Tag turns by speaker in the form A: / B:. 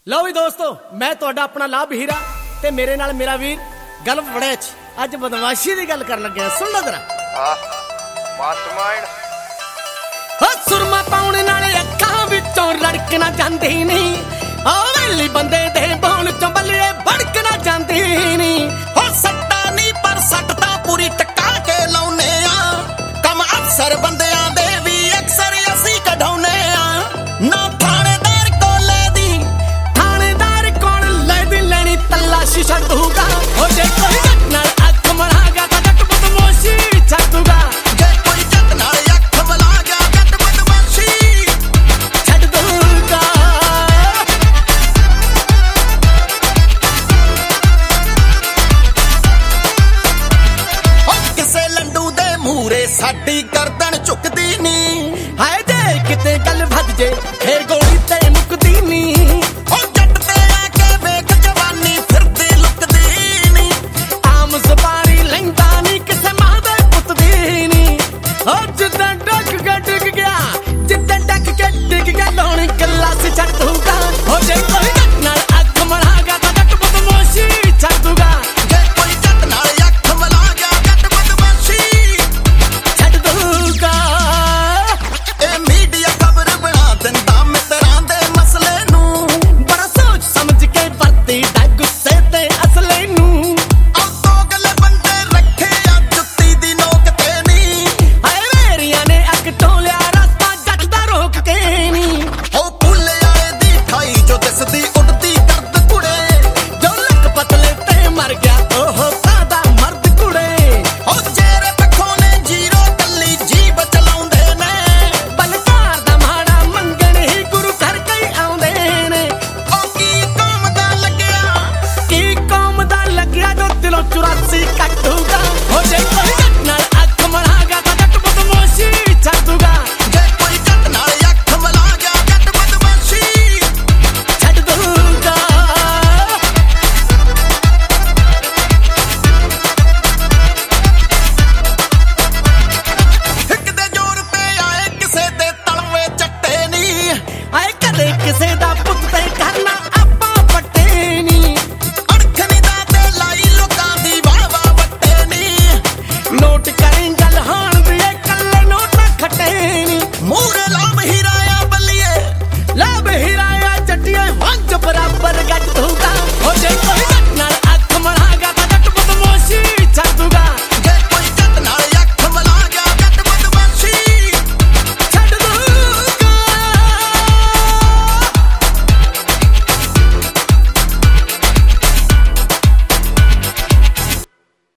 A: लो भी दोस्तों, मैं तुहाडा अपना लाभ हीरा ते मेरे नाल मेरा वीर गल वड़ेच अज बदमाशी की गल कर लगे। सुन लो जरा। सुरमा पाउण नाले अखां विचों रड़कना जांदी नहीं,